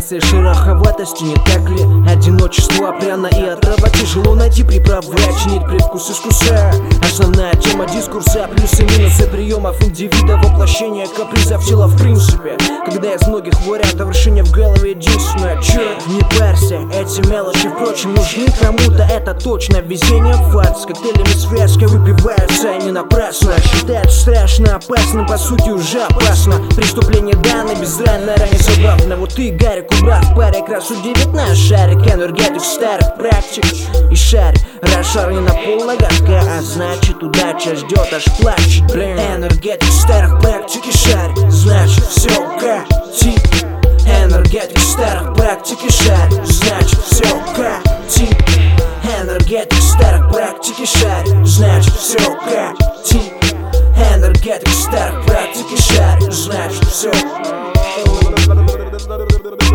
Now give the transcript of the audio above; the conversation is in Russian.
Градация шероховатости, не так ли? Одиночество пряно и отрава тяжело найти приправы, оценить привкус искуса. Основная тема дискурса, плюсы и минусы приемов индивида, воплощение капризов тела в принципе. Когда из многих вариантов решения в голове единственное, черт, не парься, эти мелочи, впрочем, нужны кому-то, это точно. Везение в ад, с коктейлями связка выпивается не напрасно. Считается страшно опасным, по сути уже опасно. Преступление данное безранно, ранее забавно. Вот ты, Гарик, убрав в паре, как раз удивит наш шарик. Энергетик старых практик и шарь, расшарен на полноготка, а значит удача ждет, аж плачет. Блин, энергетик старых практик и шарь, значит все кати. Энергетик старых практик и шарь, значит все кати. Энергетик старых практик и шарь, значит все кати. Энергетик старых практик и шарь, значит все.